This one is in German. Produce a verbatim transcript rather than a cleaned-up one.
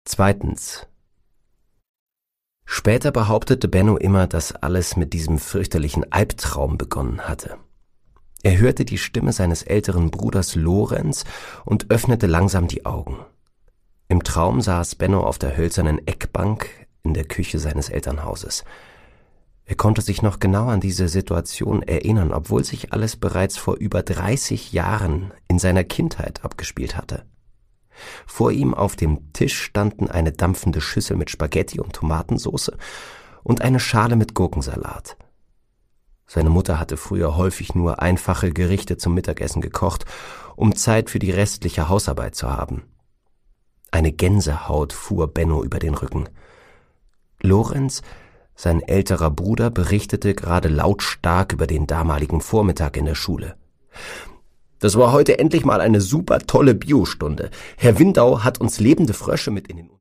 Zweitens. Später behauptete Benno immer, dass alles mit diesem fürchterlichen Albtraum begonnen hatte. Er hörte die Stimme seines älteren Bruders Lorenz und öffnete langsam die Augen. Im Traum saß Benno auf der hölzernen Eckbank in der Küche seines Elternhauses. Er konnte sich noch genau an diese Situation erinnern, obwohl sich alles bereits vor über dreißig Jahren in seiner Kindheit abgespielt hatte. Vor ihm auf dem Tisch standen eine dampfende Schüssel mit Spaghetti und Tomatensauce und eine Schale mit Gurkensalat. Seine Mutter hatte früher häufig nur einfache Gerichte zum Mittagessen gekocht, um Zeit für die restliche Hausarbeit zu haben. Eine Gänsehaut fuhr Benno über den Rücken. Lorenz, sein älterer Bruder, berichtete gerade lautstark über den damaligen Vormittag in der Schule. »Das war heute endlich mal eine super tolle Biostunde. Herr Windau hat uns lebende Frösche mit in den